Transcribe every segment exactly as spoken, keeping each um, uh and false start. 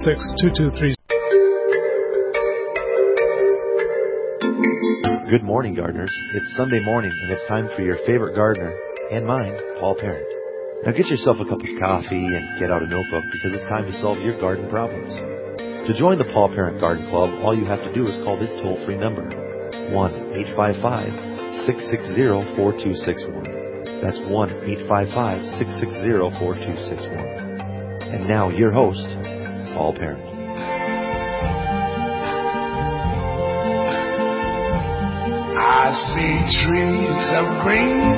six two two three. Good morning, gardeners. It's Sunday morning, and it's time for your favorite gardener, and mine, Paul Parent. Now get yourself a cup of coffee and get out a notebook, because it's time to solve your garden problems. To join the Paul Parent Garden Club, all you have to do is call this toll-free number, one eight five five, six six zero, four two six one. That's one eight five five, six six zero, four two six one. And now, your host, Paul Parent. I see trees of green,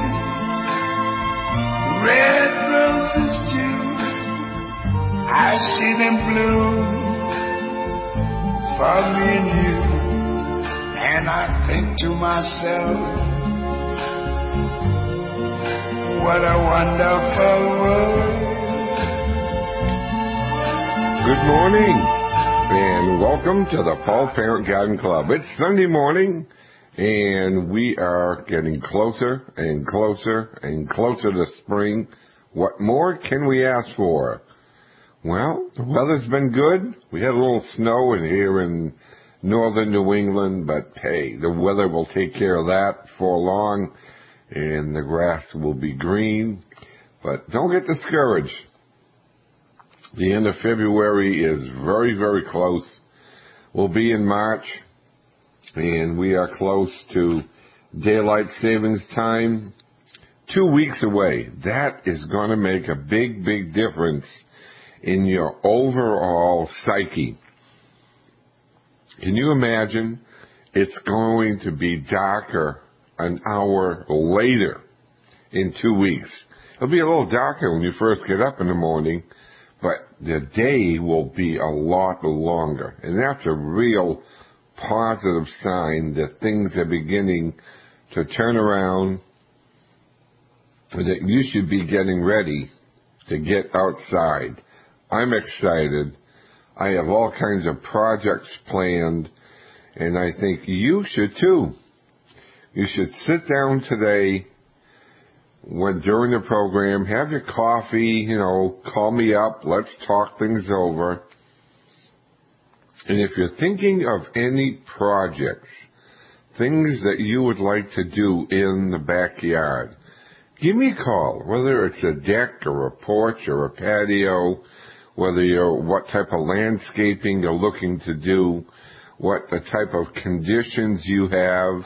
red roses too. I see them bloom for me and you. And I think to myself, what a wonderful world. Good morning, and welcome to the Paul Parent Garden Club. It's Sunday morning, and we are getting closer and closer and closer to spring. What more can we ask for? Well, the weather's been good. We had a little snow in here in northern New England, but hey, the weather will take care of that before long, and the grass will be green. But don't get discouraged. The end of February is very, very close. We'll be in March, and we are close to daylight savings time. Two weeks away. That is going to make a big, big difference in your overall psyche. Can you imagine? It's going to be darker an hour later in two weeks. It'll be a little darker when you first get up in the morning, but the day will be a lot longer. And that's a real positive sign that things are beginning to turn around, that you should be getting ready to get outside. I'm excited. I have all kinds of projects planned, and I think you should too. You should sit down today when during the program, have your coffee, you know, call me up, let's talk things over. And if you're thinking of any projects, things that you would like to do in the backyard, give me a call, whether it's a deck or a porch or a patio, whether you're, what type of landscaping you're looking to do, what the type of conditions you have,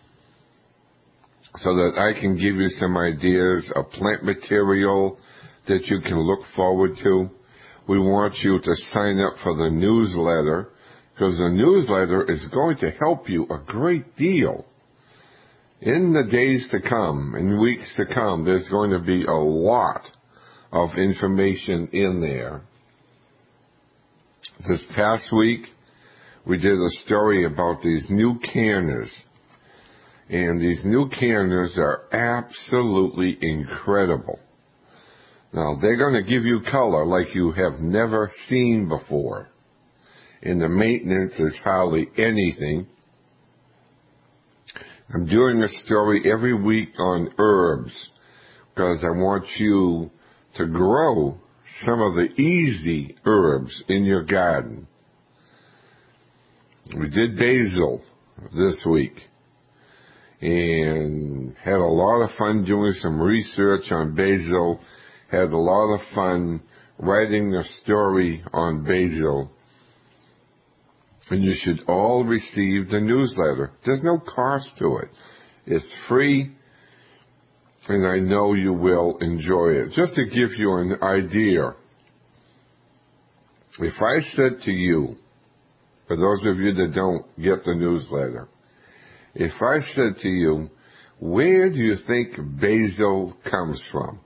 so that I can give you some ideas of plant material that you can look forward to. We want you to sign up for the newsletter, because the newsletter is going to help you a great deal. In the days to come, in weeks to come, there's going to be a lot of information in there. This past week, we did a story about these new canners. And these new canners are absolutely incredible. Now, they're going to give you color like you have never seen before. And the maintenance is hardly anything. I'm doing a story every week on herbs, because I want you to grow some of the easy herbs in your garden. We did basil this week, and had a lot of fun doing some research on basil, had a lot of fun writing a story on basil. And you should all receive the newsletter. There's no cost to it. It's free, and I know you will enjoy it. Just to give you an idea, if I said to you, for those of you that don't get the newsletter, if I said to you, where do you think basil comes from?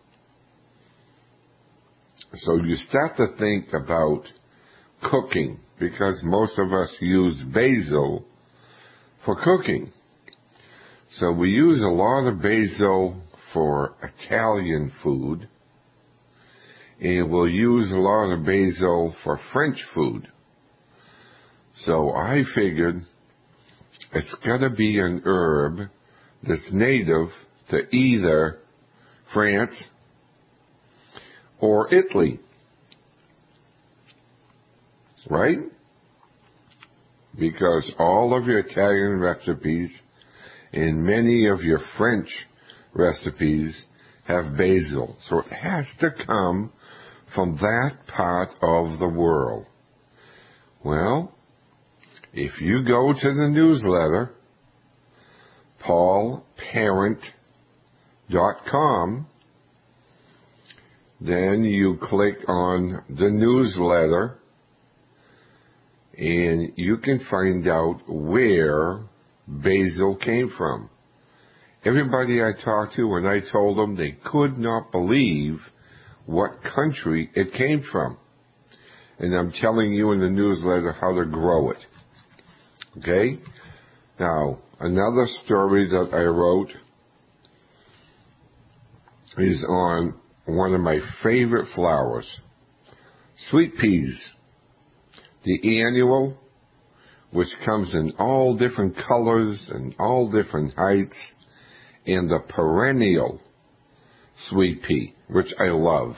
So you start to think about cooking, because most of us use basil for cooking. So we use a lot of basil for Italian food, and we'll use a lot of basil for French food. So I figured it's got to be an herb that's native to either France or Italy. right? Because all of your Italian recipes and many of your French recipes have basil. So it has to come from that part of the world. Well, if you go to the newsletter, paul parent dot com, then you click on the newsletter and you can find out where basil came from. Everybody I talked to, when I told them, they could not believe what country it came from. And I'm telling you in the newsletter how to grow it. Okay? Now, another story that I wrote is on one of my favorite flowers, sweet peas. The annual, which comes in all different colors and all different heights, and the perennial sweet pea, which I love.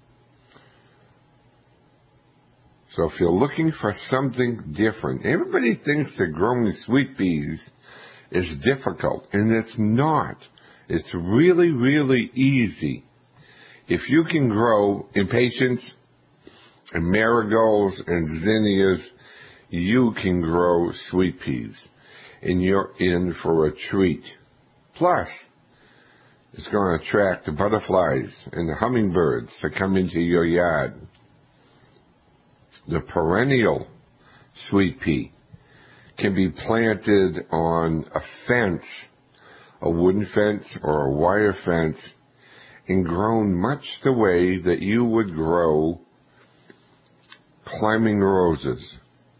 So if you're looking for something different, everybody thinks that growing sweet peas is difficult, and it's not. It's really, really easy. If you can grow impatiens and marigolds and zinnias, you can grow sweet peas, and you're in for a treat. Plus, it's going to attract the butterflies and the hummingbirds to come into your yard. The perennial sweet pea can be planted on a fence, a wooden fence or a wire fence, and grown much the way that you would grow climbing roses.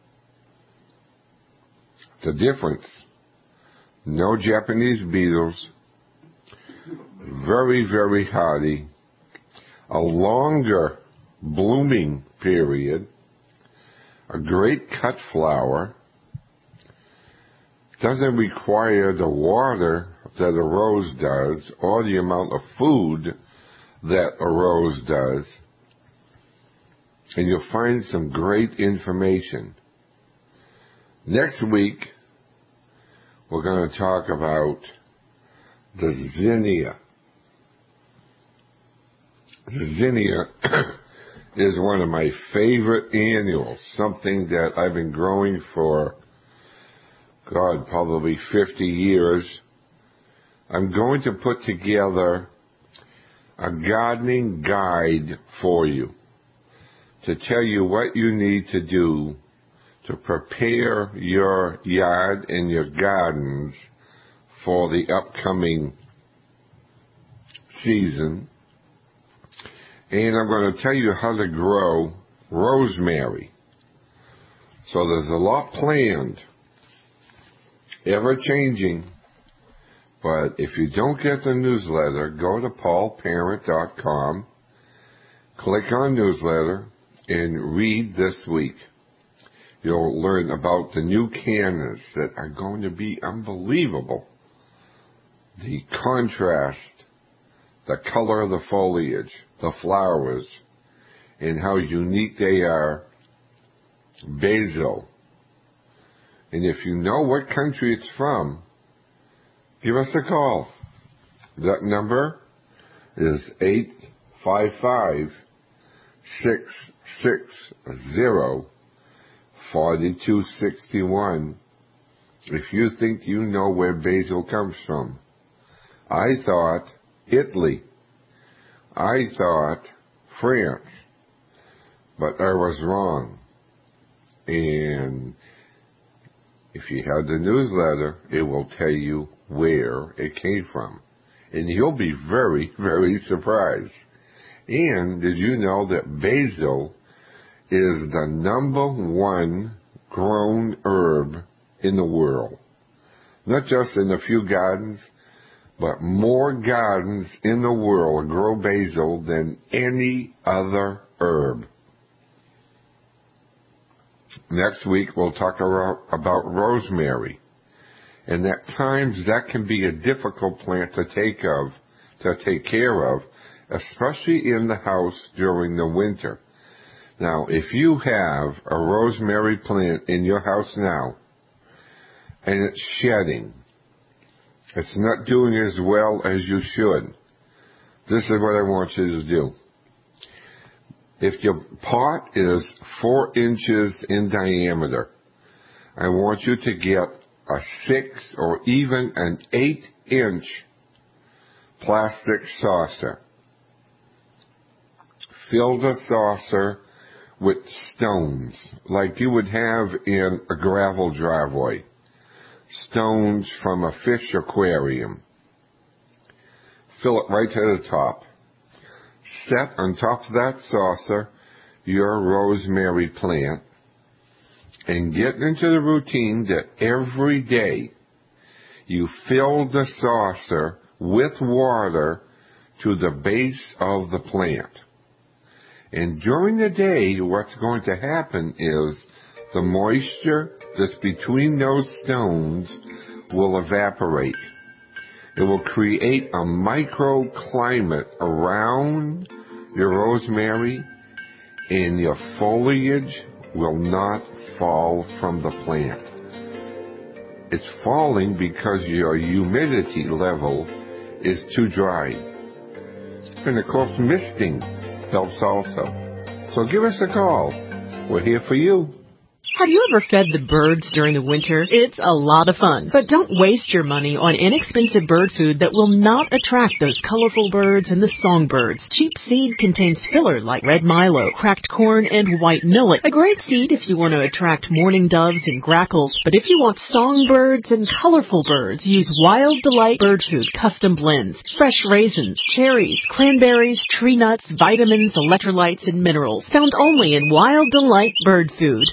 The difference: no Japanese beetles, very, very hardy, a longer blooming period, a great cut flower, doesn't require the water that a rose does or the amount of food that a rose does, and you'll find some great information. Next week, we're going to talk about the zinnia. The zinnia is one of my favorite annuals, something that I've been growing for, God, probably fifty years. I'm going to put together a gardening guide for you to tell you what you need to do to prepare your yard and your gardens for the upcoming season. And I'm going to tell you how to grow rosemary. So there's a lot planned, ever changing. But if you don't get the newsletter, go to paul parent dot com, click on newsletter, and read this week. You'll learn about the new cannas that are going to be unbelievable. The contrast, the color of the foliage, the flowers, and how unique they are. Basil. And if you know what country it's from, give us a call. That number is eight five five, six six zero, four two six one if you think you know where basil comes from. I thought Italy. I thought France. But I was wrong. And if you have the newsletter, it will tell you where it came from. And you'll be very, very surprised. And did you know that basil is the number one grown herb in the world? Not just in a few gardens, but more gardens in the world grow basil than any other herb. Next week, we'll talk about rosemary. And at times, that can be a difficult plant to take of, to take care of, especially in the house during the winter. Now, if you have a rosemary plant in your house now, and it's shedding, it's not doing as well as you should, this is what I want you to do. If your pot is four inches in diameter, I want you to get a six or even an eight inch plastic saucer. Fill the saucer with stones like you would have in a gravel driveway. Stones from a fish aquarium. Fill it right to the top. Set on top of that saucer your rosemary plant and get into the routine that every day you fill the saucer with water to the base of the plant. And during the day, what's going to happen is the moisture that's between those stones will evaporate. It will create a microclimate around your rosemary, and your foliage will not fall from the plant. It's falling because your humidity level is too dry. And of course, misting helps also. So give us a call. We're here for you. Have you ever fed the birds during the winter? It's a lot of fun. But don't waste your money on inexpensive bird food that will not attract those colorful birds and the songbirds. Cheap seed contains filler like red milo, cracked corn, and white millet. A great seed if you want to attract mourning doves and grackles. But if you want songbirds and colorful birds, use Wild Delight Bird Food Custom Blends. Fresh raisins, cherries, cranberries, tree nuts, vitamins, electrolytes, and minerals. Found only in Wild Delight Bird Food.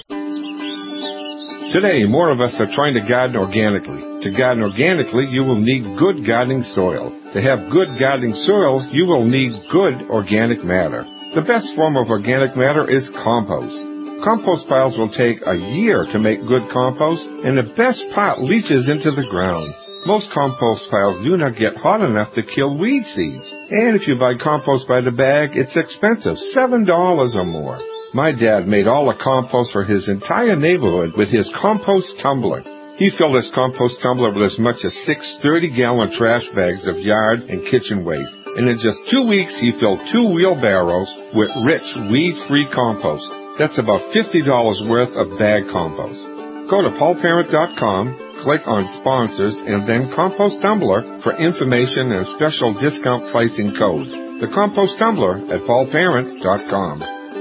Today, more of us are trying to garden organically. To garden organically, you will need good gardening soil. To have good gardening soil, you will need good organic matter. The best form of organic matter is compost. Compost piles will take a year to make good compost, and the best part leaches into the ground. Most compost piles do not get hot enough to kill weed seeds. And if you buy compost by the bag, it's expensive, seven dollars or more. My dad made all the compost for his entire neighborhood with his compost tumbler. He filled his compost tumbler with as much as six thirty-gallon trash bags of yard and kitchen waste. And in just two weeks, he filled two wheelbarrows with rich, weed-free compost. That's about fifty dollars worth of bag compost. Go to paul parent dot com, click on Sponsors, and then Compost Tumbler for information and special discount pricing code. The Compost Tumbler at paul parent dot com.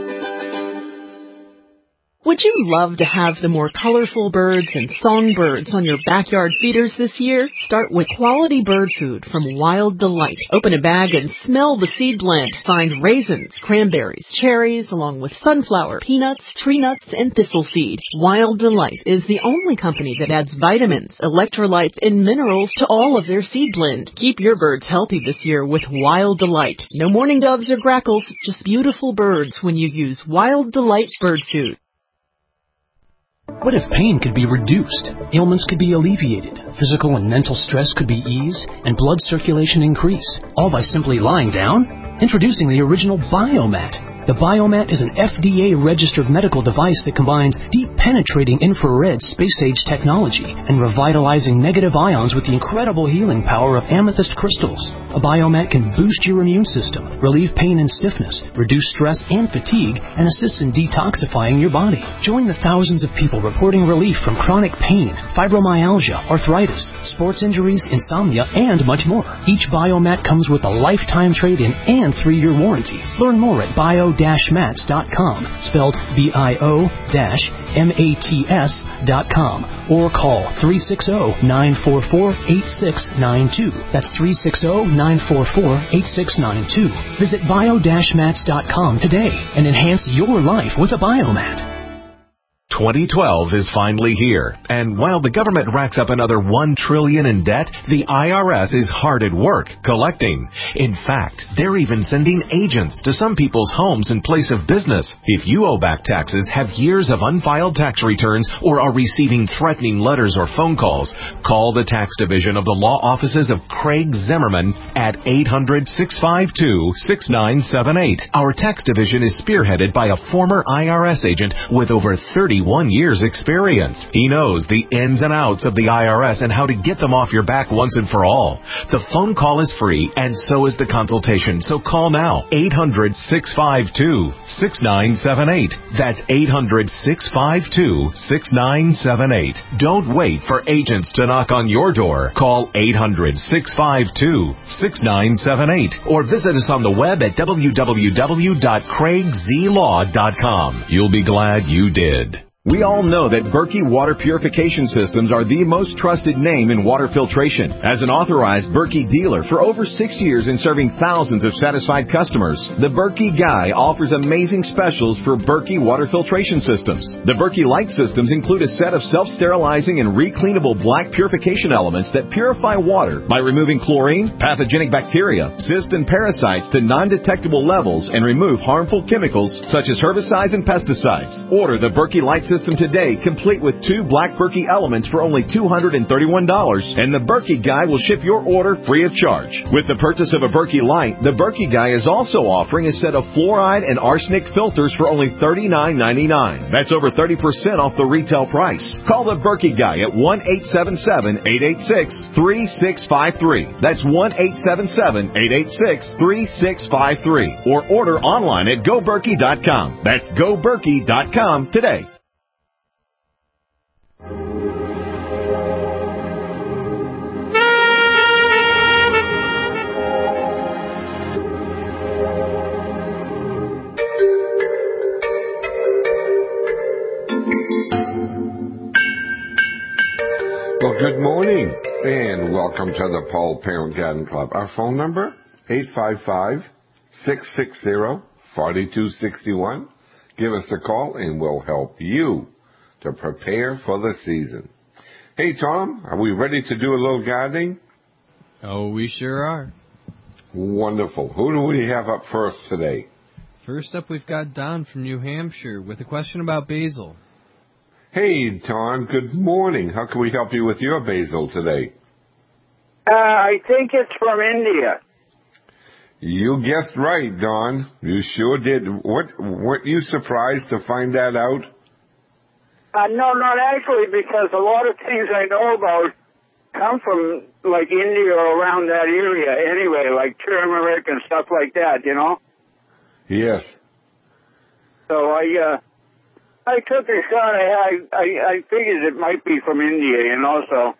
Would you love to have the more colorful birds and songbirds on your backyard feeders this year? Start with quality bird food from Wild Delight. Open a bag and smell the seed blend. Find raisins, cranberries, cherries, along with sunflower, peanuts, tree nuts, and thistle seed. Wild Delight is the only company that adds vitamins, electrolytes, and minerals to all of their seed blend. Keep your birds healthy this year with Wild Delight. No mourning doves or grackles, just beautiful birds when you use Wild Delight bird food. What if pain could be reduced, ailments could be alleviated, physical and mental stress could be eased, and blood circulation increase, all by simply lying down? Introducing the original Biomat. The Biomat is an F D A-registered medical device that combines deep-penetrating infrared space-age technology and revitalizing negative ions with the incredible healing power of amethyst crystals. A Biomat can boost your immune system, relieve pain and stiffness, reduce stress and fatigue, and assist in detoxifying your body. Join the thousands of people reporting relief from chronic pain, fibromyalgia, arthritis, sports injuries, insomnia, and much more. Each Biomat comes with a lifetime trade-in and three-year warranty. Learn more at bio mats dot com, spelled B I O M A T S dot com, or call three six zero, nine four four, eight six nine two. That's three six zero, nine four four, eight six nine two. Visit bio mats dot com today and enhance your life with a Biomat. twenty twelve is finally here, and while the government racks up another one trillion dollars in debt, the I R S is hard at work collecting. In fact, they're even sending agents to some people's homes in place of business. If you owe back taxes, have years of unfiled tax returns, or are receiving threatening letters or phone calls, call the tax division of the law offices of Craig Zimmerman at eight hundred, six five two, six nine seven eight. Our tax division is spearheaded by a former I R S agent with over thirty-one years experience. He knows the ins and outs of the I R S and how to get them off your back once and for all. The phone call is free, and so is the consultation, so call now. eight hundred, six five two, six nine seven eight. That's eight hundred, six five two, six nine seven eight. Don't wait for agents to knock on your door. Call eight hundred, six five two, six nine seven eight or visit us on the web at w w w dot craig z law dot com. You'll be glad you did. We all know that Berkey Water Purification Systems are the most trusted name in water filtration. As an authorized Berkey dealer for over six years and serving thousands of satisfied customers, the Berkey Guy offers amazing specials for Berkey Water Filtration Systems. The Berkey Light Systems include a set of self-sterilizing and recleanable black purification elements that purify water by removing chlorine, pathogenic bacteria, cysts, and parasites to non-detectable levels and remove harmful chemicals such as herbicides and pesticides. Order the Berkey Light System today, complete with two black Berkey elements for only two hundred thirty-one dollars, and the Berkey Guy will ship your order free of charge. With the purchase of a Berkey Light, the Berkey Guy is also offering a set of fluoride and arsenic filters for only thirty-nine ninety-nine. That's over thirty percent off the retail price. Call the Berkey Guy at one eight seven seven, eight eight six, three six five three. That's one eight seven seven, eight eight six, three six five three. Or order online at go berkey dot com. That's go berkey dot com today. Well, good morning, and welcome to the Paul Parent Garden Club. Our phone number, eight five five, six six zero, four two six one. Give us a call, and we'll help you to prepare for the season. Hey, Tom, are we ready to do a little gardening? Oh, we sure are. Wonderful. Who do we have up first today? First up, we've got Don from New Hampshire with a question about basil. Hey, Don, good morning. How can we help you with your basil today? Uh, I think it's from India. You guessed right, Don. You sure did. What, weren't you surprised to find that out? Uh, no, not actually, because a lot of things I know about come from, like, India or around that area anyway, like turmeric and stuff like that, you know? Yes. So I, uh, I took a shot. I, I, I figured it might be from India, you know, so.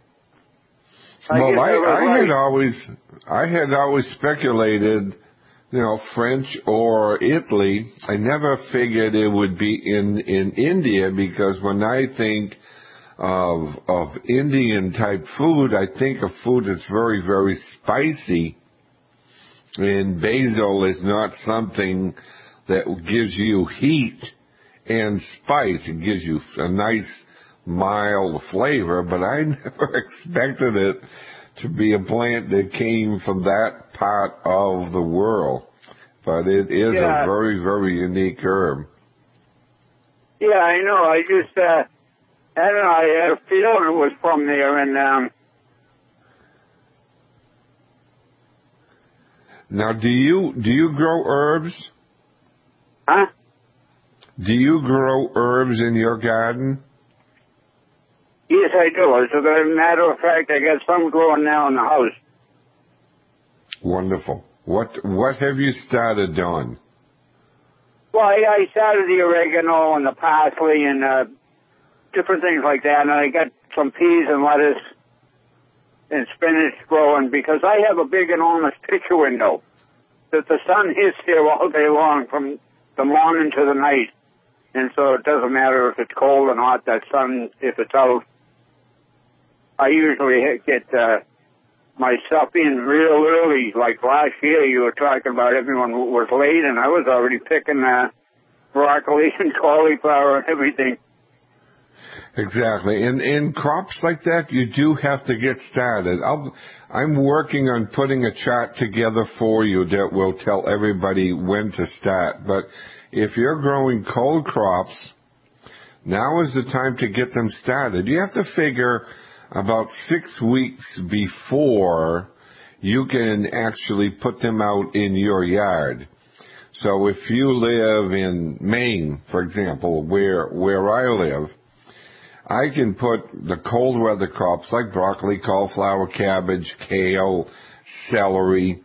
I well, I, I right. had always, I had always speculated, you know, French or Italy. I never figured it would be in, in India, because when I think of, of Indian type food, I think of food that's very, very spicy. And basil is not something that gives you heat and spice. It gives you a nice, mild flavor, but I never expected it to be a plant that came from that part of the world. But it is yeah. a very, very unique herb. Yeah, I know. I just, uh, I don't know, I had a feeling it was from there, and, um... Now, do you, do you grow herbs? Huh? Do you grow herbs in your garden? Yes, I do. As a matter of fact, I got some growing now in the house. Wonderful. What what have you started on? Well, I, I started the oregano and the parsley and uh, different things like that, and I got some peas and lettuce and spinach growing, because I have a big, enormous picture window that the sun hits here all day long from the morning to the night. And so it doesn't matter if it's cold or not, that sun, if it's out. I usually get uh, my stuff in real early. Like last year, you were talking about everyone was late, and I was already picking uh, broccoli and cauliflower and everything. Exactly. And in crops like that, you do have to get started. I'll, I'm working on putting a chart together for you that will tell everybody when to start. But if you're growing cold crops, now is the time to get them started. You have to figure about six weeks before you can actually put them out in your yard. So if you live in Maine, for example, where where I live, I can put the cold weather crops like broccoli, cauliflower, cabbage, kale, celery,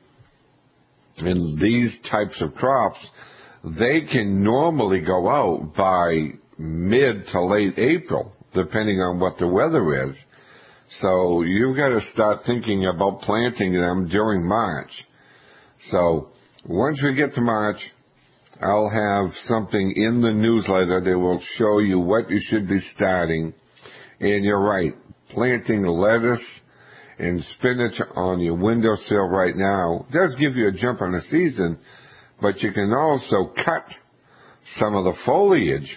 and these types of crops, they can normally go out by mid to late April, depending on what the weather is. So you've got to start thinking about planting them during March. So once we get to March, I'll have something in the newsletter that will show you what you should be starting. And you're right, planting lettuce and spinach on your windowsill right now does give you a jump on the season, but you can also cut some of the foliage,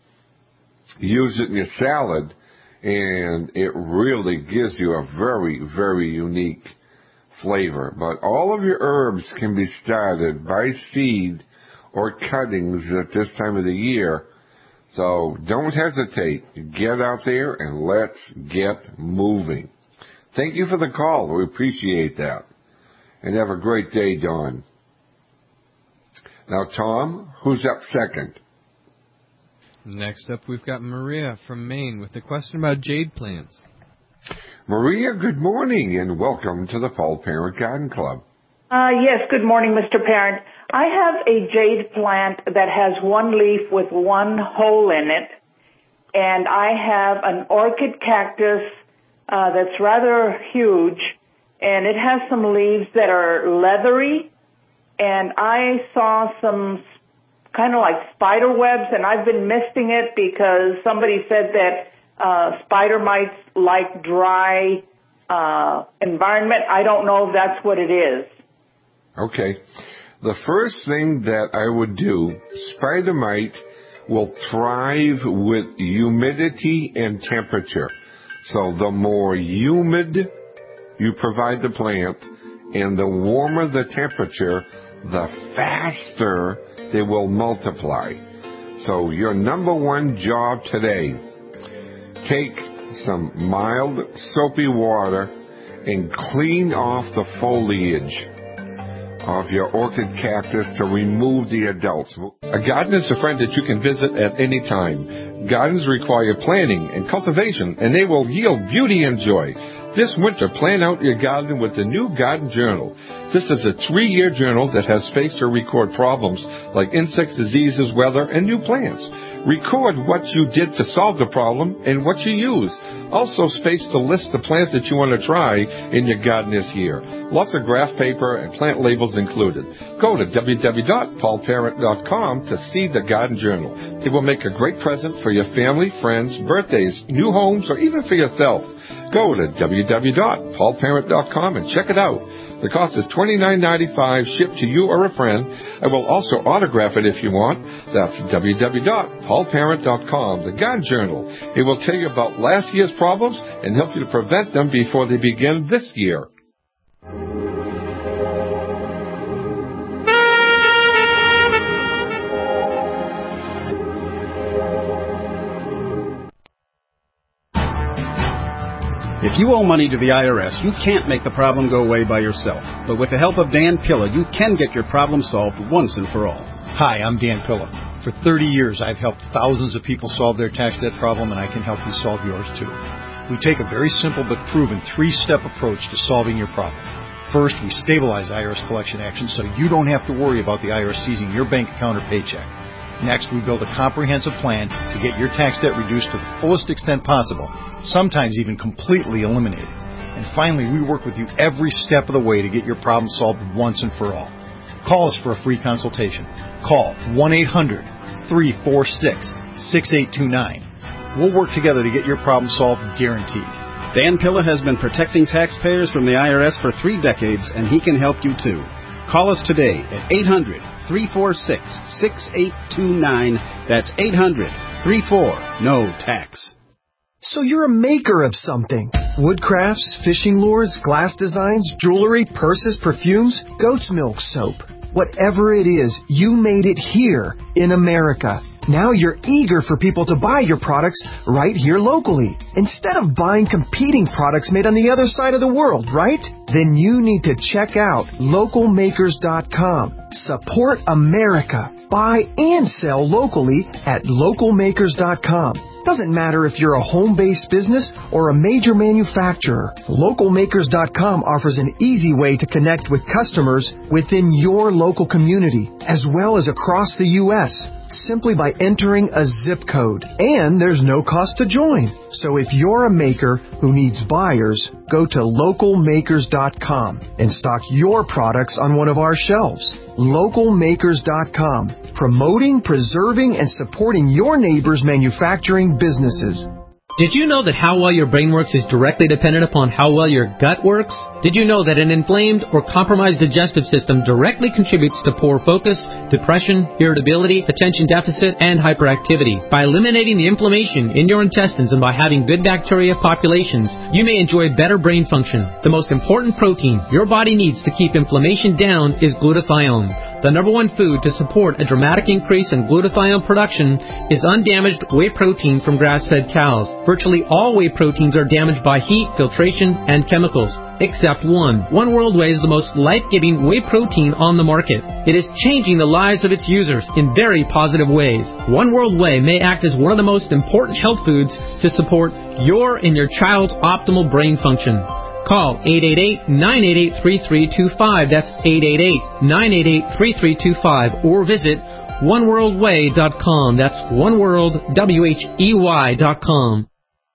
use it in your salad, and it really gives you a very, very unique flavor. But all of your herbs can be started by seed or cuttings at this time of the year. So don't hesitate. Get out there and let's get moving. Thank you for the call. We appreciate that. And have a great day, Dawn. Now, Tom, who's up second? Next up, we've got Maria from Maine with a question about jade plants. Maria, good morning and welcome to the Paul Parent Garden Club. Uh, yes, good morning, Mister Parent. I have a jade plant that has one leaf with one hole in it, and I have an orchid cactus uh, that's rather huge, and it has some leaves that are leathery, and I saw some kind of like spider webs, and I've been misting it because somebody said that uh, spider mites like dry uh, environment. I don't know if that's what it is. Okay. The first thing that I would do, spider mite will thrive with humidity and temperature. So the more humid you provide the plant and the warmer the temperature, the faster they will multiply. So your number one job today, take some mild soapy water and clean off the foliage of your orchid cactus to remove the adults. A garden is a friend that you can visit at any time. Gardens require planning and cultivation, and they will yield beauty and joy. This winter, plan out your garden with the new Garden Journal. This is a three-year journal that has space to record problems like insects, diseases, weather, and new plants. Record what you did to solve the problem and what you used. Also space to list the plants that you want to try in your garden this year. Lots of graph paper and plant labels included. Go to w w w dot paul parent dot com to see the Garden Journal. It will make a great present for your family, friends, birthdays, new homes, or even for yourself. Go to w w w dot paul parent dot com and check it out. The cost is twenty-nine ninety-five, shipped to you or a friend. I will also autograph it if you want. That's w w w dot paul parent dot com, the Garden Journal. It will tell you about last year's problems and help you to prevent them before they begin this year. If you owe money to the I R S, you can't make the problem go away by yourself. But with the help of Dan Pilla, you can get your problem solved once and for all. Hi, I'm Dan Pilla. For thirty years, I've helped thousands of people solve their tax debt problem, and I can help you solve yours too. We take a very simple but proven three-step approach to solving your problem. First, we stabilize I R S collection actions so you don't have to worry about the I R S seizing your bank account or paycheck. Next, we build a comprehensive plan to get your tax debt reduced to the fullest extent possible, sometimes even completely eliminated. And finally, we work with you every step of the way to get your problem solved once and for all. Call us for a free consultation. Call one eight hundred, three four six, six eight two nine. We'll work together to get your problem solved, guaranteed. Dan Pilla has been protecting taxpayers from the I R S for three decades, and he can help you too. Call us today at eight hundred, three four six, six eight two nine. That's eight hundred, three four, N O tax. So you're a maker of something. Woodcrafts, fishing lures, glass designs, jewelry, purses, perfumes, goat's milk soap. Whatever it is, you made it here in America. Now you're eager for people to buy your products right here locally, instead of buying competing products made on the other side of the world, right? Then you need to check out local makers dot com. Support America. Buy and sell locally at local makers dot com. Doesn't matter if you're a home-based business or a major manufacturer. local makers dot com offers an easy way to connect with customers within your local community, as well as across the U S, simply by entering a zip code. And there's no cost to join. So if you're a maker who needs buyers, go to local makers dot com and stock your products on one of our shelves. local makers dot com, promoting, preserving, and supporting your neighbors' manufacturing businesses. Did you know that how well your brain works is directly dependent upon how well your gut works? Did you know that an inflamed or compromised digestive system directly contributes to poor focus, depression, irritability, attention deficit, and hyperactivity? By eliminating the inflammation in your intestines and by having good bacteria populations, you may enjoy better brain function. The most important protein your body needs to keep inflammation down is glutathione. The number one food to support a dramatic increase in glutathione production is undamaged whey protein from grass-fed cows. Virtually all whey proteins are damaged by heat, filtration, and chemicals, except one. One World Whey is the most life-giving whey protein on the market. It is changing the lives of its users in very positive ways. One World Whey may act as one of the most important health foods to support your and your child's optimal brain function. Call eight eight eight, nine eight eight, three three two five. That's eight eight eight, nine eight eight, three three two five. Or visit one world way dot com. That's one world, W H E Y dot com.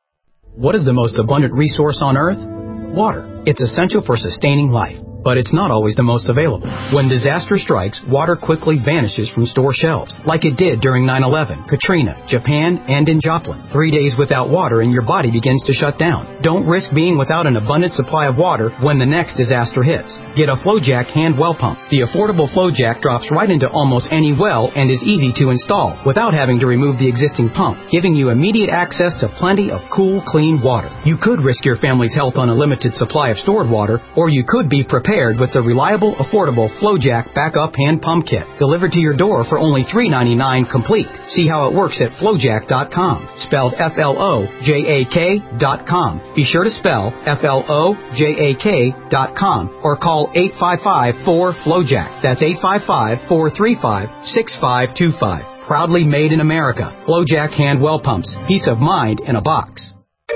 What is the most abundant resource on Earth? Water. It's essential for sustaining life, but it's not always the most available. When disaster strikes, water quickly vanishes from store shelves, like it did during nine eleven, Katrina, Japan, and in Joplin. Three days without water and your body begins to shut down. Don't risk being without an abundant supply of water when the next disaster hits. Get a FlowJack hand well pump. The affordable FlowJack drops right into almost any well and is easy to install without having to remove the existing pump, giving you immediate access to plenty of cool, clean water. You could risk your family's health on a limited supply of stored water, or you could be prepared with the reliable, affordable FlowJack backup hand pump kit, delivered to your door for only three ninety-nine complete. See how it works at flowjack dot com, spelled F L O J A K dot com. Be sure to spell F L O J A K dot com or call eight five five, four, FlowJack. That's eight five five, four three five, six five two five. Proudly made in America. FlowJack hand well pumps. Peace of mind in a box.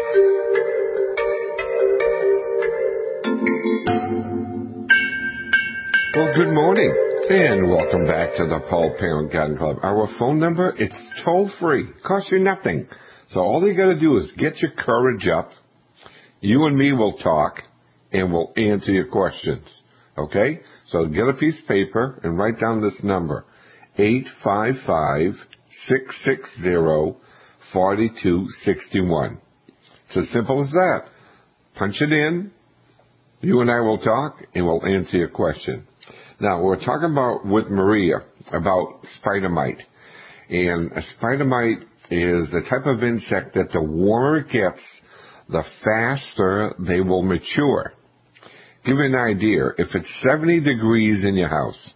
Well, good morning, and welcome back to the Paul Parent Garden Club. Our phone number, it's toll-free, costs you nothing. So all you got to do is get your courage up. You and me will talk, and we'll answer your questions, okay? So get a piece of paper and write down this number, eight five five, six six zero, four two six one. It's as simple as that. Punch it in. You and I will talk, and we'll answer your question. Now, we're talking about with Maria about spider mite. And a spider mite is the type of insect that the warmer it gets, the faster they will mature. Give you an idea. If it's seventy degrees in your house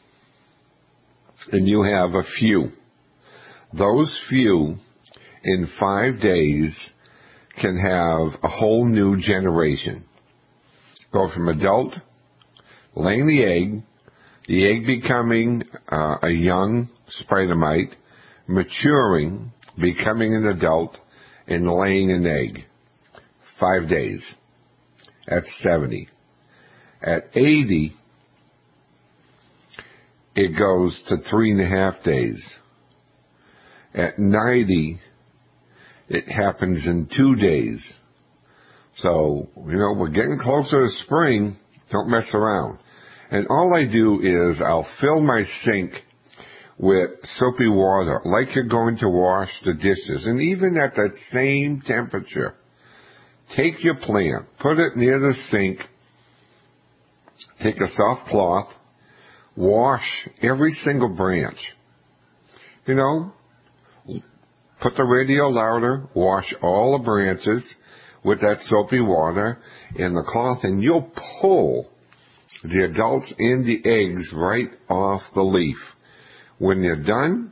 and you have a few, those few in five days can have a whole new generation. Go from adult, laying the egg, the egg becoming uh, a young spider mite, maturing, becoming an adult, and laying an egg. Five days. At seventy. At eighty, it goes to three and a half days. At ninety, it happens in two days. So, you know, we're getting closer to spring. Don't mess around. And all I do is I'll fill my sink with soapy water, like you're going to wash the dishes. And even at that same temperature, take your plant, put it near the sink, take a soft cloth, wash every single branch. You know, Put the radio louder, wash all the branches with that soapy water and the cloth, and you'll pull the adults and the eggs right off the leaf. When you're done,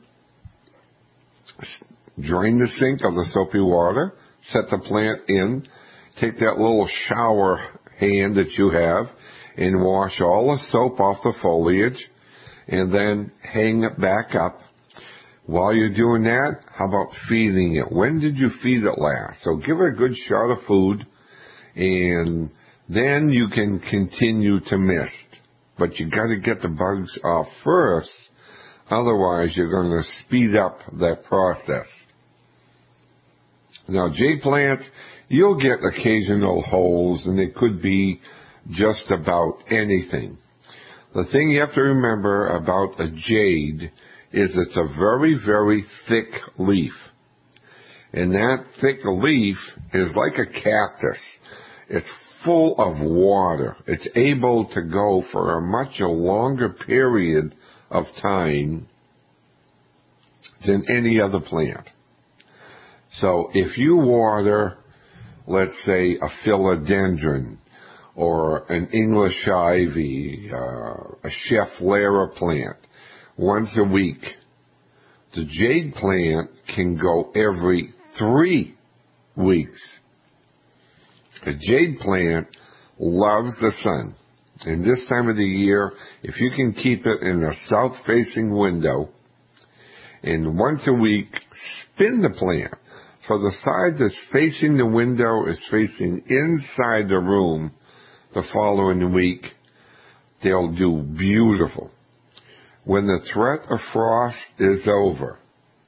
drain the sink of the soapy water, set the plant in, take that little shower hand that you have and wash all the soap off the foliage and then hang it back up. While you're doing that, how about feeding it? When did you feed it last? So give it a good shot of food, and then you can continue to mist. But you got to get the bugs off first, otherwise you're going to speed up that process. Now, jade plants, you'll get occasional holes, and it could be just about anything. The thing you have to remember about a jade is it's a very, very thick leaf. And that thick leaf is like a cactus. It's full of water. It's able to go for a much longer period of time than any other plant. So if you water, let's say, a philodendron or an English ivy, uh, a Schefflera plant, once a week, the jade plant can go every three weeks. A jade plant loves the sun. And this time of the year, if you can keep it in a south-facing window, and once a week, spin the plant. So the side that's facing the window is facing inside the room the following week. They'll do beautiful. When the threat of frost is over,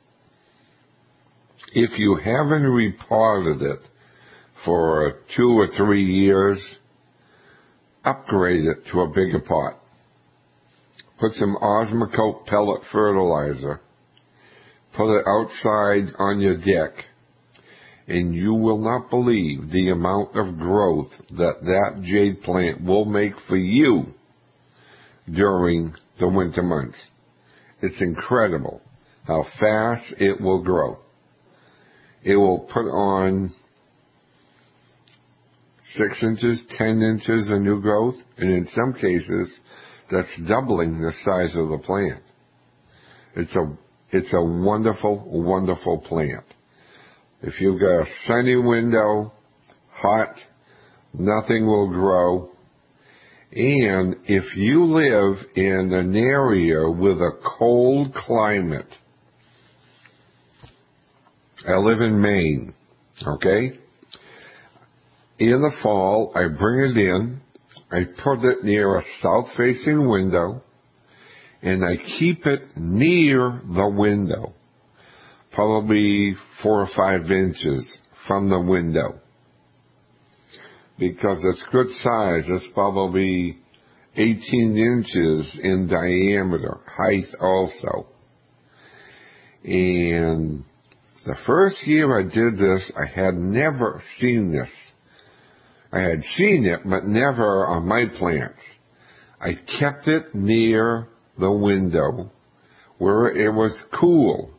if you haven't repotted it for two or three years, upgrade it to a bigger pot. Put some Osmocote pellet fertilizer. Put it outside on your deck. And you will not believe the amount of growth that that jade plant will make for you during the winter months. It's incredible how fast it will grow. It will put on six inches, ten inches of new growth, and in some cases, that's doubling the size of the plant. It's a, it's a wonderful, wonderful plant. If you've got a sunny window, hot, nothing will grow. And if you live in an area with a cold climate, I live in Maine, okay? In the fall, I bring it in, I put it near a south-facing window, and I keep it near the window, probably four or five inches from the window. Because it's good size. It's probably eighteen inches in diameter, height also. And the first year I did this, I had never seen this. I had seen it, but never on my plants. I kept it near the window where it was cool.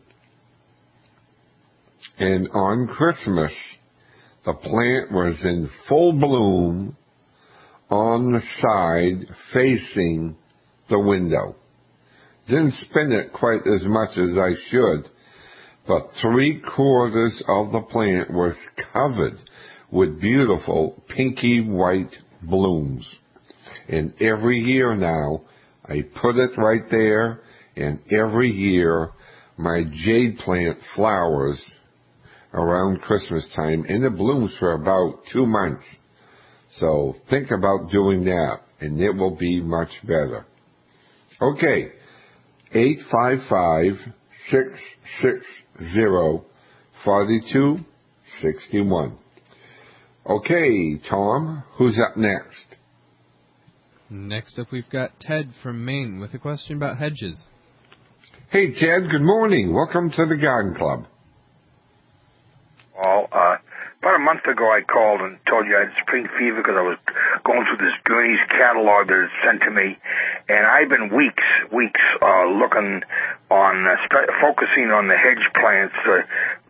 And on Christmas, the plant was in full bloom on the side facing the window. Didn't spin it quite as much as I should, but three quarters of the plant was covered with beautiful pinky white blooms. And every year now, I put it right there, and every year my jade plant flowers around Christmas time, and it blooms for about two months. So think about doing that, and it will be much better. Okay, eight five five, six six zero, four two six one. Okay, Tom, who's up next? Next up, we've got Ted from Maine with a question about hedges. Hey, Ted, good morning. Welcome to the Garden Club. Well, uh, about a month ago I called and told you I had spring fever because I was going through this Gurney's catalog that is sent to me, and I've been weeks, weeks uh, looking on, uh, spe- focusing on the hedge plants, uh,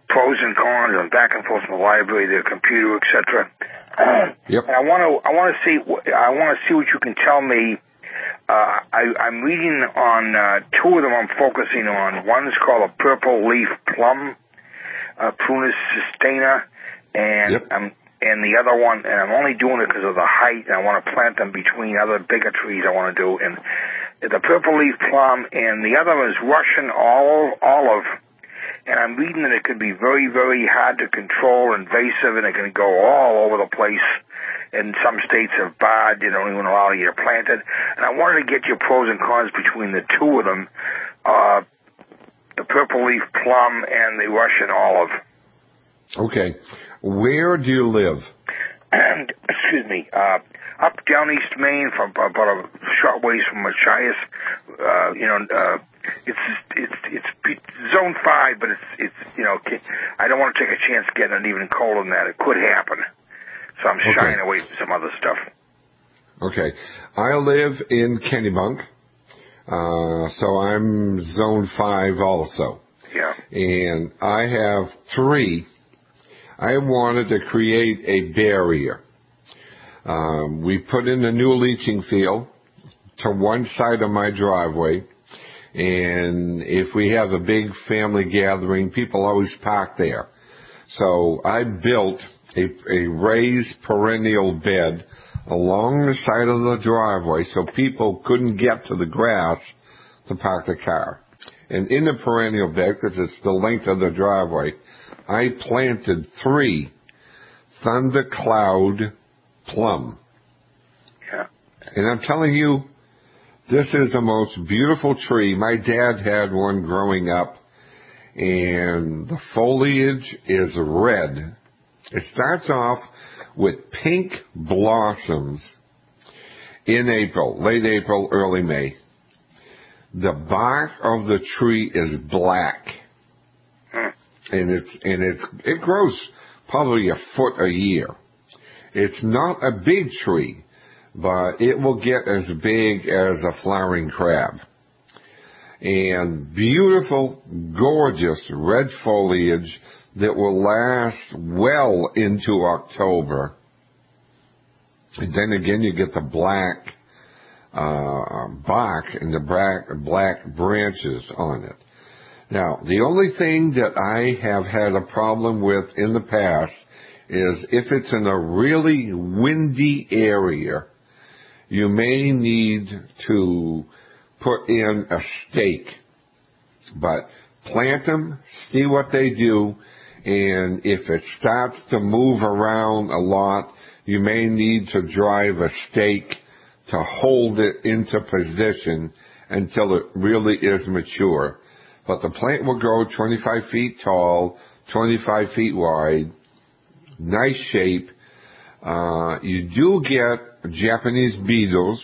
pros and cons and back and forth from the library, their computer, et cetera. Yep. And I want to I want to see I want to see what you can tell me. Uh, I, I'm reading on uh, two of them. I'm focusing on. One is called a purple leaf plum, uh, Prunus sustaina, and yep. I'm and the other one, and I'm only doing it because of the height, and I want to plant them between other bigger trees I want to do. And the purple leaf plum, and the other is Russian olive. And I'm reading that it could be very, very hard to control, invasive, and it can go all over the place. And some states have barred, they don't even allow you to plant it. And I wanted to get your pros and cons between the two of them, uh, the purple leaf plum and the Russian olive. Okay. Where do you live? And, excuse me, uh, up down East Maine, from about a short ways from Machias. Uh, you know, uh, it's it's it's zone five, but it's it's you know, I don't want to take a chance getting it even colder than that. It could happen, so I'm okay. shying away from some other stuff. Okay, I live in Kennebunk, uh, so I'm zone five also. Yeah, and I have three. I wanted to create a barrier. Um, we put in a new leaching field to one side of my driveway, and if we have a big family gathering, people always park there. So I built a, a raised perennial bed along the side of the driveway so people couldn't get to the grass to park the car. And in the perennial bed, because it's the length of the driveway, I planted three thundercloud plum. Yeah. And I'm telling you, this is the most beautiful tree. My dad had one growing up, and the foliage is red. It starts off with pink blossoms in April, late April, early May. The bark of the tree is black. And it's, and it's, it grows probably a foot a year. It's not a big tree, but it will get as big as a flowering crab. And beautiful, gorgeous red foliage that will last well into October. And then again, you get the black uh, bark and the black, black branches on it. Now, the only thing that I have had a problem with in the past is if it's in a really windy area, you may need to put in a stake. But plant them, see what they do, and if it starts to move around a lot, you may need to drive a stake to hold it into position until it really is mature. But the plant will grow twenty-five feet tall, twenty-five feet wide, nice shape. Uh, you do get Japanese beetles,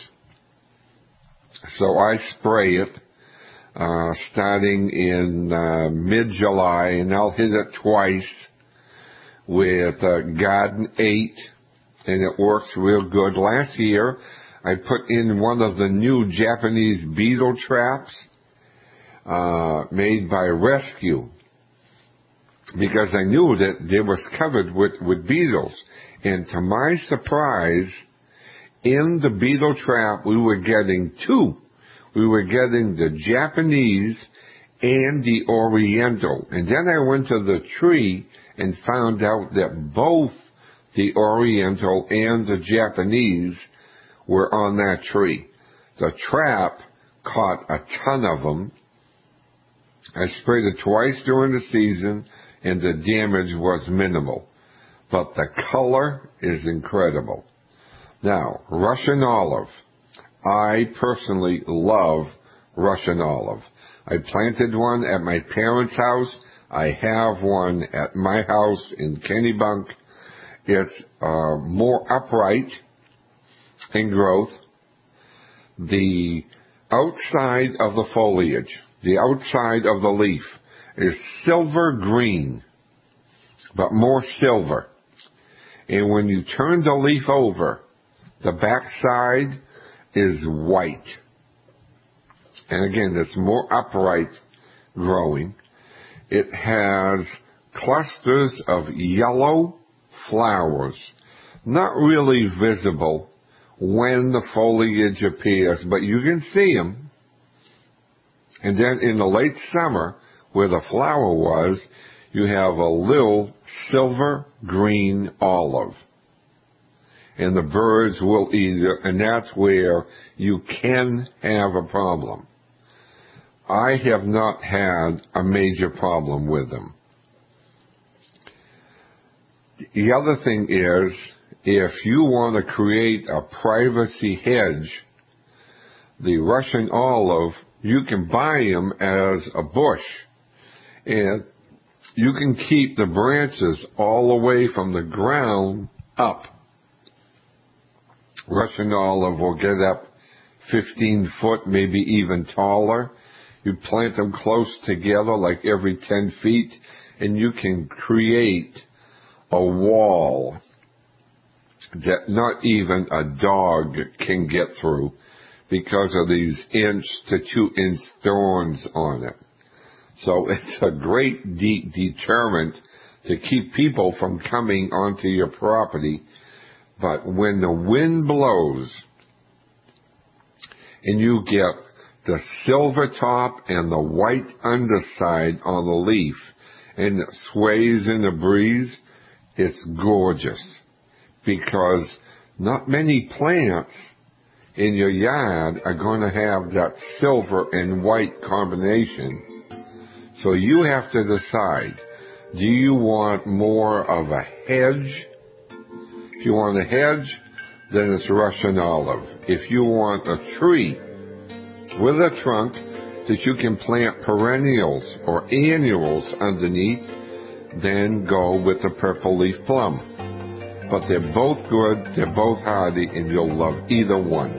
so I spray it uh, starting in uh, mid-July, and I'll hit it twice with uh, Garden eight, and it works real good. Last year, I put in one of the new Japanese beetle traps uh, made by Rescue, because I knew that it was covered with, with beetles. And to my surprise, in the beetle trap, we were getting two. We were getting the Japanese and the Oriental. And then I went to the tree and found out that both the Oriental and the Japanese were on that tree. The trap caught a ton of them. I sprayed it twice during the season, and the damage was minimal. But the color is incredible. Now, Russian olive. I personally love Russian olive. I planted one at my parents' house. I have one at my house in Kennebunk. It's uh, more upright in growth. The outside of the foliage, the outside of the leaf, is silver green, but more silver. And when you turn the leaf over, the back side is white. And again, it's more upright growing. It has clusters of yellow flowers, not really visible when the foliage appears, but you can see them. And then in the late summer, where the flower was, you have a little silver green olive. And the birds will eat it, and that's where you can have a problem. I have not had a major problem with them. The other thing is, if you want to create a privacy hedge, the Russian olive, you can buy them as a bush, and you can keep the branches all the way from the ground up. Russian olive will get up fifteen foot, maybe even taller. You plant them close together, like every ten feet, and you can create a wall that not even a dog can get through because of these inch to two inch thorns on it. So it's a great de- deterrent to keep people from coming onto your property. But when the wind blows and you get the silver top and the white underside on the leaf and it sways in the breeze, it's gorgeous, because not many plants in your yard are going to have that silver and white combination. So you have to decide, do you want more of a hedge? If you want a hedge, then it's Russian olive. If you want a tree with a trunk that you can plant perennials or annuals underneath, then go with the purple leaf plum. But they're both good, they're both hardy, and you'll love either one.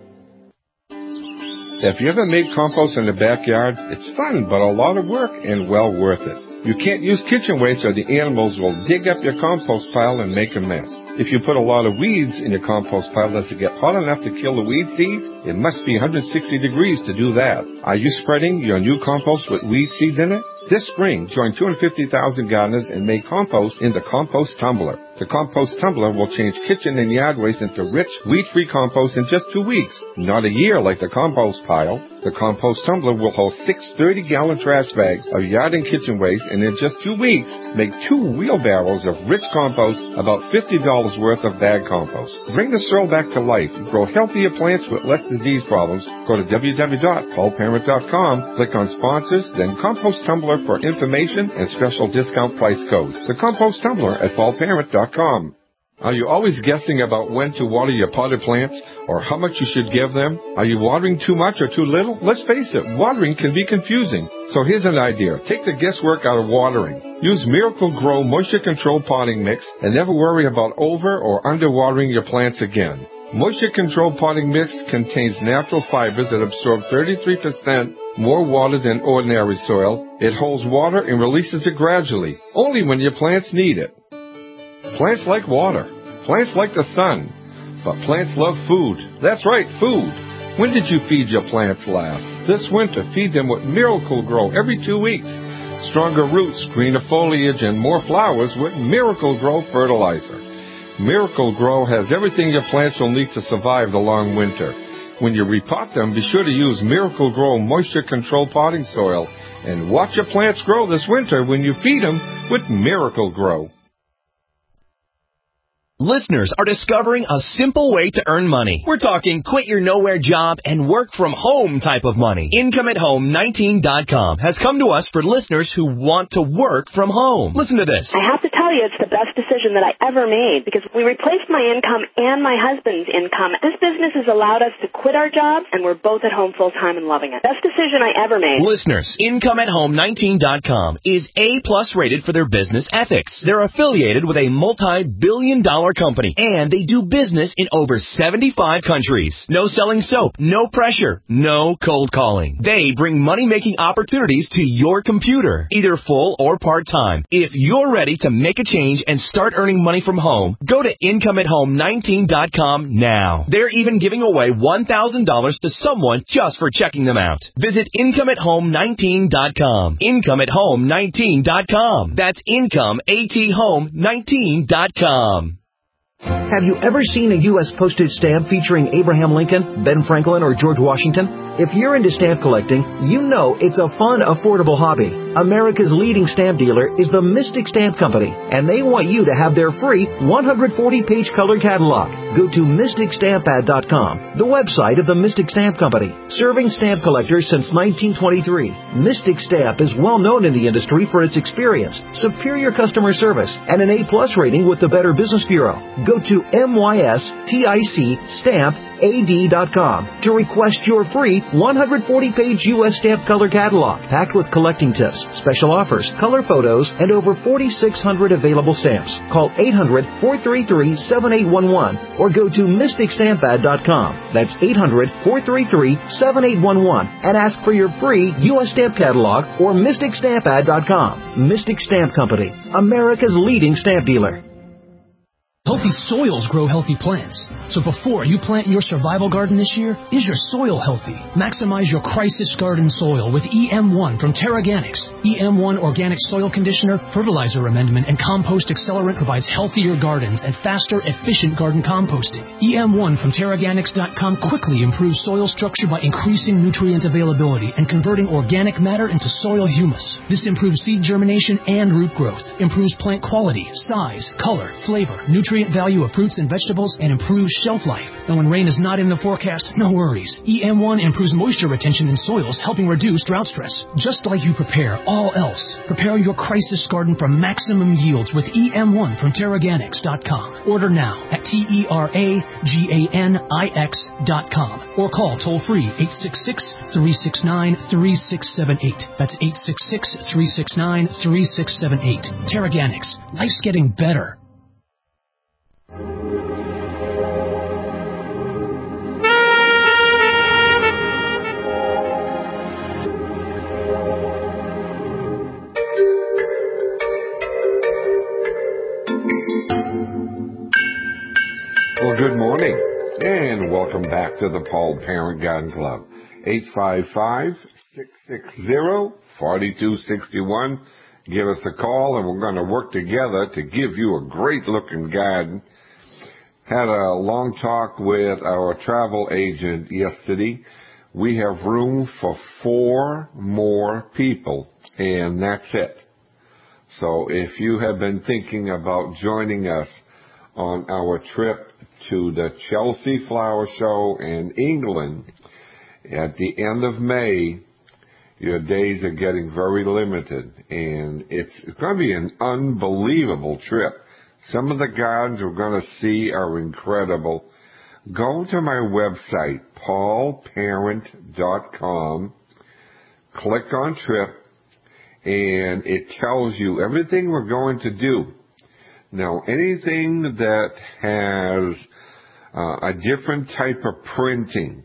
If you ever made compost in the backyard, it's fun, but a lot of work and well worth it. You can't use kitchen waste or the animals will dig up your compost pile and make a mess. If you put a lot of weeds in your compost pile, does it get hot enough to kill the weed seeds? It must be one hundred sixty degrees to do that. Are you spreading your new compost with weed seeds in it? This spring, join two hundred fifty thousand gardeners and make compost in the Compost Tumbler. The Compost Tumbler will change kitchen and yard waste into rich, weed-free compost in just two weeks. Not a year like the compost pile. The Compost Tumbler will hold six thirty-gallon trash bags of yard and kitchen waste, and in just two weeks, make two wheelbarrows of rich compost, about fifty dollars worth of bag compost. Bring the soil back to life. Grow healthier plants with less disease problems. Go to w w w dot paul parent dot com, click on Sponsors, then Compost Tumbler for information and special discount price codes. The Compost Tumbler at paul parent dot com. Are you always guessing about when to water your potted plants or how much you should give them? Are you watering too much or too little? Let's face it, watering can be confusing. So here's an idea. Take the guesswork out of watering. Use Miracle Grow Moisture Control Potting Mix and never worry about over or underwatering your plants again. Moisture Control Potting Mix contains natural fibers that absorb thirty-three percent more water than ordinary soil. It holds water and releases it gradually, only when your plants need it. Plants like water. Plants like the sun. But plants love food. That's right, food. When did you feed your plants last? This winter, feed them with Miracle Grow every two weeks. Stronger roots, greener foliage, and more flowers with Miracle Grow fertilizer. Miracle Grow has everything your plants will need to survive the long winter. When you repot them, be sure to use Miracle Grow Moisture Control Potting Soil. And watch your plants grow this winter when you feed them with Miracle Grow. Listeners are discovering a simple way to earn money. We're talking quit your nowhere job and work from home type of money. income at home nineteen dot com has come to us for listeners who want to work from home. Listen to this. I have to tell you, it's the best decision that I ever made because we replaced my income and my husband's income. This business has allowed us to quit our jobs, and we're both at home full time and loving it. Best decision I ever made. Listeners, income at home nineteen dot com is A plus rated for their business ethics. They're affiliated with a multi-billion dollar company, and they do business in over seventy-five countries. No selling soap, no pressure, no cold calling. They bring money-making opportunities to your computer, either full or part-time. If you're ready to make a change and start earning money from home, go to income at home nineteen dot com now. They're even giving away one thousand dollars to someone just for checking them out. Visit income at home nineteen dot com. income at home nineteen dot com. That's income at home nineteen dot com. Have you ever seen a U S postage stamp featuring Abraham Lincoln, Ben Franklin, or George Washington? If you're into stamp collecting, you know it's a fun, affordable hobby. America's leading stamp dealer is the Mystic Stamp Company, and they want you to have their free one hundred forty page color catalog. Go to mystic stamp ad dot com, the website of the Mystic Stamp Company. Serving stamp collectors since nineteen twenty-three, Mystic Stamp is well known in the industry for its experience, superior customer service, and an A plus rating with the Better Business Bureau. Go to mystic stamp ad dot com to request your free one hundred forty page U S stamp color catalog, packed with collecting tips, special offers, color photos, and over forty-six hundred available stamps. Call eight hundred, four three three, seven eight one one or go to mystic stamp ad dot com. That's eight hundred, four three three, seven eight one one and ask for your free U S stamp catalog or mystic stamp ad dot com. Mystic Stamp Company, America's leading stamp dealer. Healthy soils grow healthy plants. So before you plant your survival garden this year, is your soil healthy? Maximize your crisis garden soil with E M one from TerraGanix. E M one Organic Soil Conditioner, Fertilizer Amendment, and Compost Accelerant provides healthier gardens and faster, efficient garden composting. E M one from Terraganix dot com quickly improves soil structure by increasing nutrient availability and converting organic matter into soil humus. This improves seed germination and root growth, improves plant quality, size, color, flavor, nutrient value of fruits and vegetables, and improves shelf life. And when rain is not in the forecast, no worries. E M one improves moisture retention in soils, helping reduce drought stress. Just like you prepare all else, prepare your crisis garden for maximum yields with E M one from Terraganix dot com. Order now at T E R A G A N I X dot com or call toll free eight six six, three six nine, three six seven eight. That's eight six six, three six nine, three six seven eight. Terraganix. Life's getting better. Well, good morning, and welcome back to the Paul Parent Garden Club. eight five five, six six zero, four two six one. Give us a call, and we're going to work together to give you a great-looking garden. Had a long talk with our travel agent yesterday. We have room for four more people, and that's it. So if you have been thinking about joining us on our trip to the Chelsea Flower Show in England at the end of May, your days are getting very limited, and it's, it's going to be an unbelievable trip. Some of the gardens we're going to see are incredible. Go to my website, paul parent dot com, click on trip, and it tells you everything we're going to do. Now, anything that has uh, a different type of printing,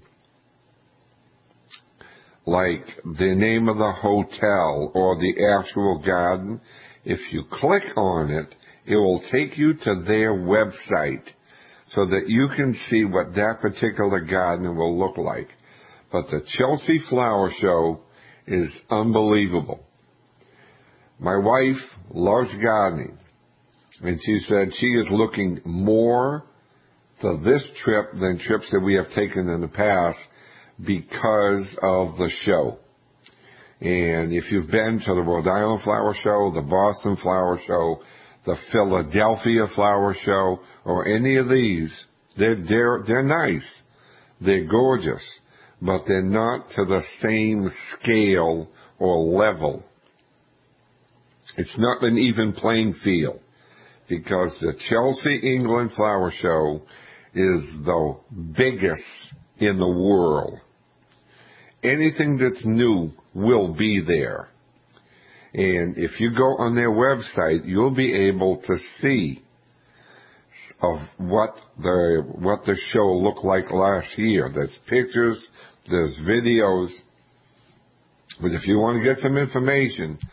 like the name of the hotel or the actual garden, if you click on it, it will take you to their website so that you can see what that particular garden will look like. But the Chelsea Flower Show is unbelievable. My wife loves gardening, and she said she is looking more to this trip than trips that we have taken in the past because of the show. And if you've been to the Rhode Island Flower Show, the Boston Flower Show, the Philadelphia Flower Show, or any of these, they're, they're, they're nice. They're gorgeous, but they're not to the same scale or level. It's not an even playing field, because the Chelsea, England Flower Show is the biggest in the world. Anything that's new will be there. And if you go on their website, you'll be able to see of what the what the show looked like last year. There's pictures, there's videos. But if you want to get some information,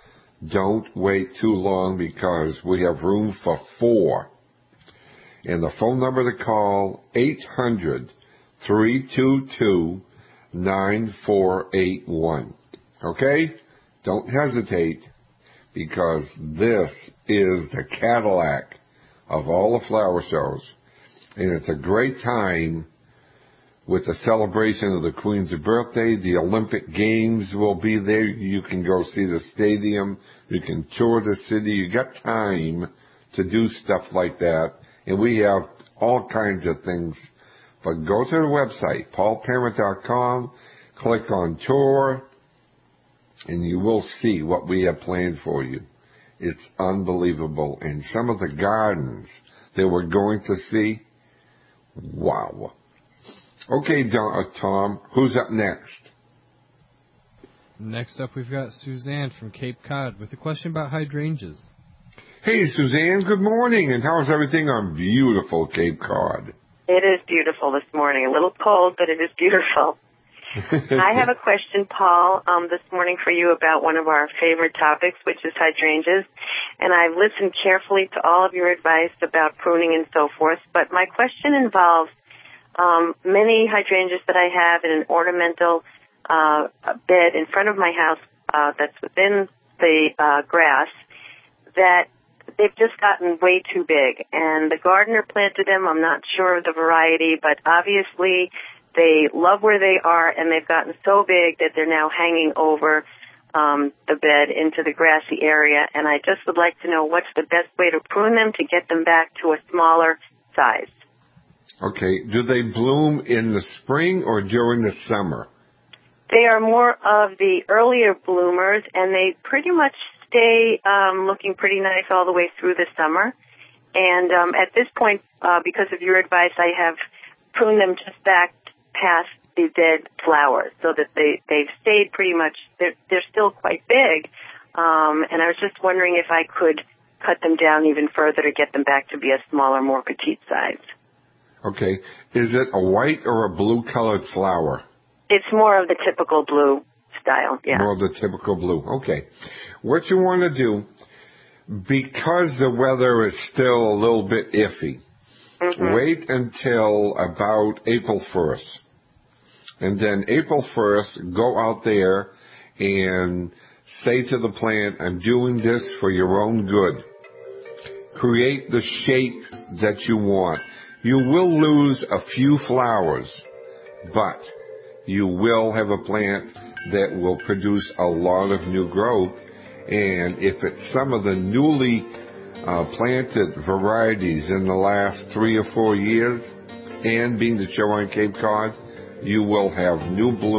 Don't wait too long because we have room for four. And the phone number to call, eight hundred, three two two, nine four eight one. Okay? Don't hesitate, because this is the Cadillac of all the flower shows. And it's a great time with the celebration of the Queen's birthday. The Olympic Games will be there. You can go see the stadium. You can tour the city. You got time to do stuff like that. And we have all kinds of things. But go to the website, paul parent dot com, click on tour, and you will see what we have planned for you. It's unbelievable. And some of the gardens that we're going to see, wow. Okay, Tom, who's up next? Next up, we've got Suzanne from Cape Cod with a question about hydrangeas. Hey, Suzanne, good morning, and how's everything on beautiful Cape Cod? It is beautiful this morning. A little cold, but it is beautiful. I have a question, Paul, um, this morning for you about one of our favorite topics, which is hydrangeas. And I've listened carefully to all of your advice about pruning and so forth, but my question involves um, many hydrangeas that I have in an ornamental uh, bed in front of my house uh, that's within the uh, grass that they've just gotten way too big. And the gardener planted them. I'm not sure of the variety, but obviously they love where they are, and they've gotten so big that they're now hanging over um, the bed into the grassy area. And I just would like to know what's the best way to prune them to get them back to a smaller size. Okay. Do they bloom in the spring or during the summer? They are more of the earlier bloomers, and they pretty much stay um, looking pretty nice all the way through the summer. And um, at this point, uh, because of your advice, I have pruned them just back past the dead flowers so that they, they've stayed pretty much, they're, they're still quite big. Um, and I was just wondering if I could cut them down even further to get them back to be a smaller, more petite size. Okay. Is it a white or a blue-colored flower? It's more of the typical blue style, yeah. More of the typical blue. Okay. What you want to do, because the weather is still a little bit iffy, mm-hmm. wait until about April first. And then April first, go out there and say to the plant, I'm doing this for your own good. Create the shape that you want. You will lose a few flowers, but you will have a plant that will produce a lot of new growth. And if it's some of the newly uh, planted varieties in the last three or four years, and being the show on Cape Cod, you will have new blooms